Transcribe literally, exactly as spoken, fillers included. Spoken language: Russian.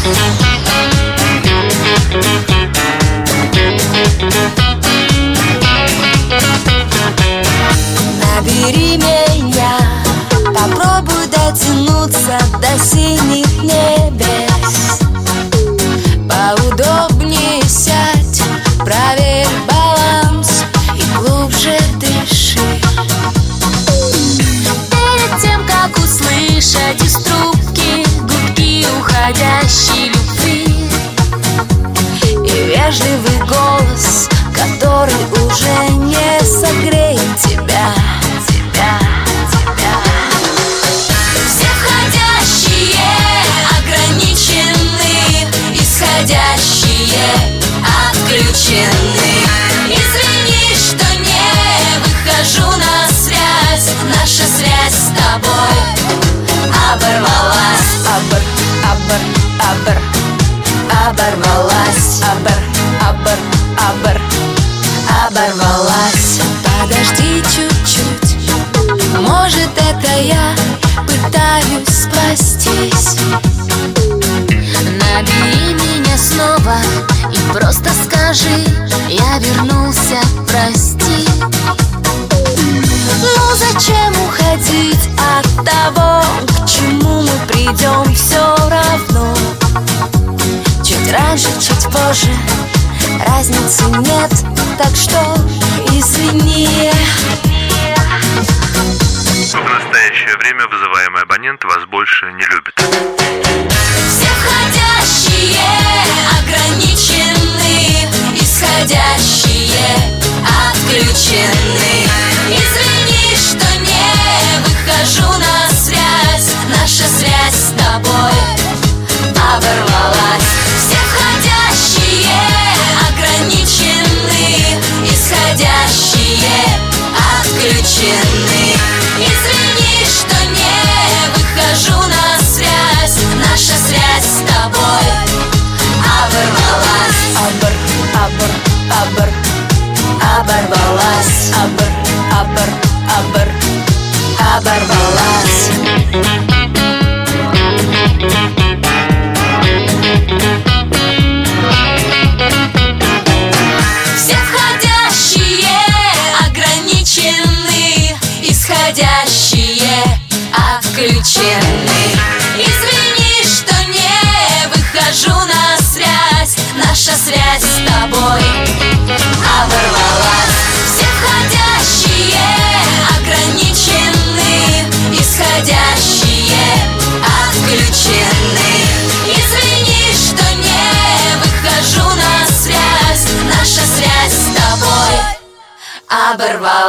Набери меня, попробуй дотянуться до синих небес. Поудобнее сядь, проверь баланс и глубже дыши. Перед тем, как услышать из трубки гудки уходящей любви и вежливый голос, который уже не согреет тебя. Отключены. Извини, что не выхожу на связь. Наша связь с тобой оборвалась. Обор, обор, обор, оборвалась. Обор, обор, обор, оборвалась. Подожди чуть-чуть, может, это я пытаюсь спастись. Набери меня снова и просто скажи: я вернулся, прости. Ну зачем уходить от того, к чему мы придем все равно? Чуть раньше, чуть позже, разницы нет, так что извини. В настоящее время вызываемый абонент вас больше не любит. Все входящие ограничены, исходящие отключены. Извини, что не выхожу на связь. Наша связь с тобой оборвалась. Все входящие ограничены, исходящие отключены. Извини, что не выхожу на связь. Наша связь с тобой оборвалась. Обор, обор, обор, оборвалась. Обор, обор, обор, оборвалась. Все входящие ограничены, исходящие отключены. Извини, что не выхожу на связь. Наша связь с тобой оборвалась. Все входящие ограничены, исходящие отключены. Извини, что не выхожу на связь. Наша связь с тобой оборвалась.